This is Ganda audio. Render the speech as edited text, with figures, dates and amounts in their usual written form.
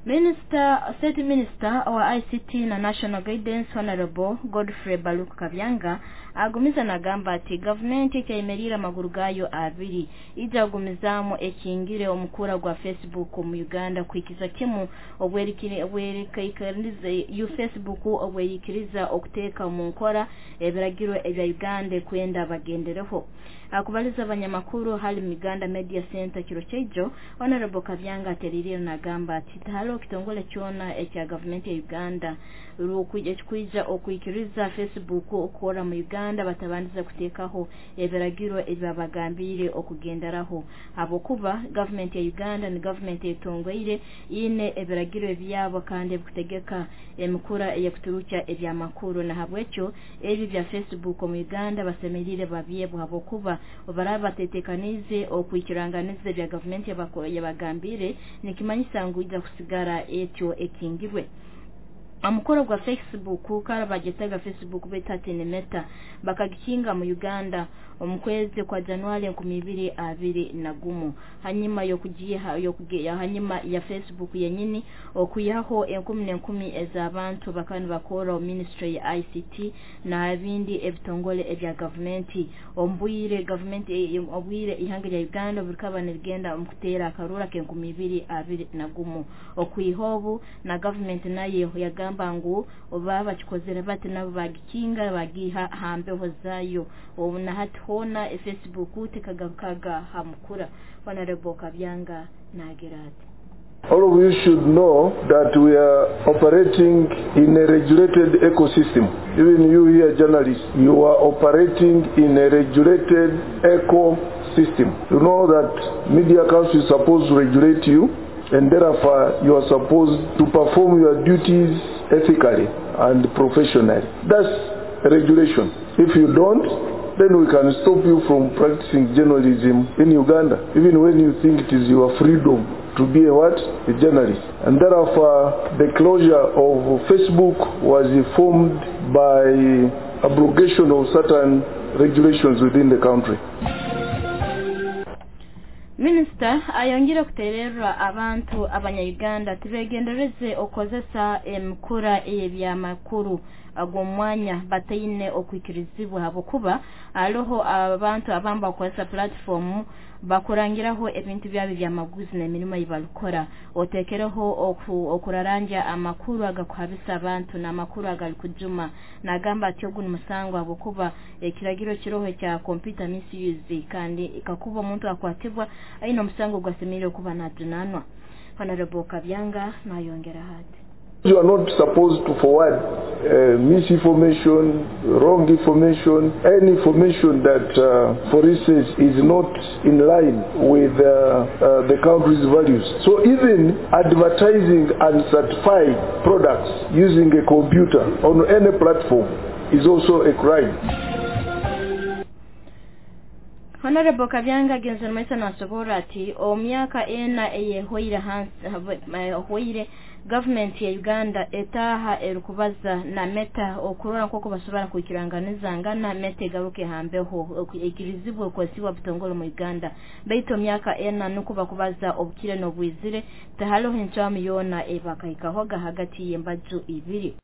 State Minister wa ICT na National Guidance Honorable Godfrey Baluku Kabyanga agumiza nagamba ati government ekyemerira amaguru gayo abiri ijagumizamu ekingire omukura gwa Facebook mu Uganda kwikiza kimu obwerekikiriza Facebook obwerikiriza okuteeka mu nkora ebiragiro ebya Uganda kwenda bagendereho akubaliza abanyamakuru hali mu Uganda Media Center kiro kyejo Honorable Kabyanga ateririra nagamba ati halo kitongole kyona ekya government ya Uganda rukwija okwikiriza Facebook okora mu Uganda batabandiza kuteekaho ebiragiro ebyabagambire okugenderaho abokuba government ya Uganda ni government etongweire ine ebiragiro ebyabo kandi kutegeka emikura ekuturucha ebyamakuru na habwecho ebi bya Facebook mu Uganda basemerire babyebo abokuba obaraba tetekanize okwikiranganiza bya government yabagambire nikimanyisa nguija kusigara etyo ekingirwe amukoro gwa Facebook kara bagetaga Facebook betati ne Meta bakagikinga mu Uganda omukwezi kwa January 2021 hanyuma yokugiya hanyuma ya Facebook yenyini okuyaho 10 ezabantu bakani bakora ministry ya ICT na abindi ebitongole ebya government ombuyire government obwire ihangire ya Uganda burikabana rigenda omukutera akarura ke 2021 okuihobu na government naye yagamba ngo obaba kikozera bati nabo bagikinga bagiha hambeho zayo na hatona Facebook tekagarukaga hamukura Honorable Kabyanga nagerati. All of you should know that we are operating in a regulated ecosystem. Even you here journalists, you are operating in a regulated ecosystem. You know that Media Council is supposed to regulate you, and therefore you are supposed to perform your duties ethically and professionally. That's regulation. If you don't, then we can stop you from practicing journalism in Uganda, even when you think it is your freedom to be a journalist. And therefore, the closure of Facebook was informed by abrogation of certain regulations within the country. Minister ayongera kuterera abantu abanya-Uganda tibegendereze okozesa emkura ebyamakuru agomwanya batayine okwikirizibwa habokuba aloho abantu abamba okozesa platform bakurangiraho ebintu byabi byamaguzi n'emirimo yibalukora otekereho okuraranja amakuru agakuhabisa abantu n'amakuru agalikujuma nagamba ati ogu musango habokuba ekiragiro kiroho kya computer misuse kandi ikakuba omuntu akwatibwa aina musango gwasemire okuba nadunanwa Honorable Kabyanga nayongera hati. You are not supposed to forward misinformation, wrong information, any information that, for instance, is not in line with the country's values. So even advertising uncertified products using a computer on any platform is also a crime. Honorable Kabyanga genzo nmaisa nasobora ati omyaka ena eyehoire hoire government ya Uganda etaha erukubaza na Meta okurora koko basobora kukiranganiza ngana Meta garuke hambeho ekirizibwe kwasiwa butongolo mu Uganda beito myaka ena nukuba kubaza obukire no bwizire tahalo henchwa miyona ebakaikahoga hagati yembaju ibiri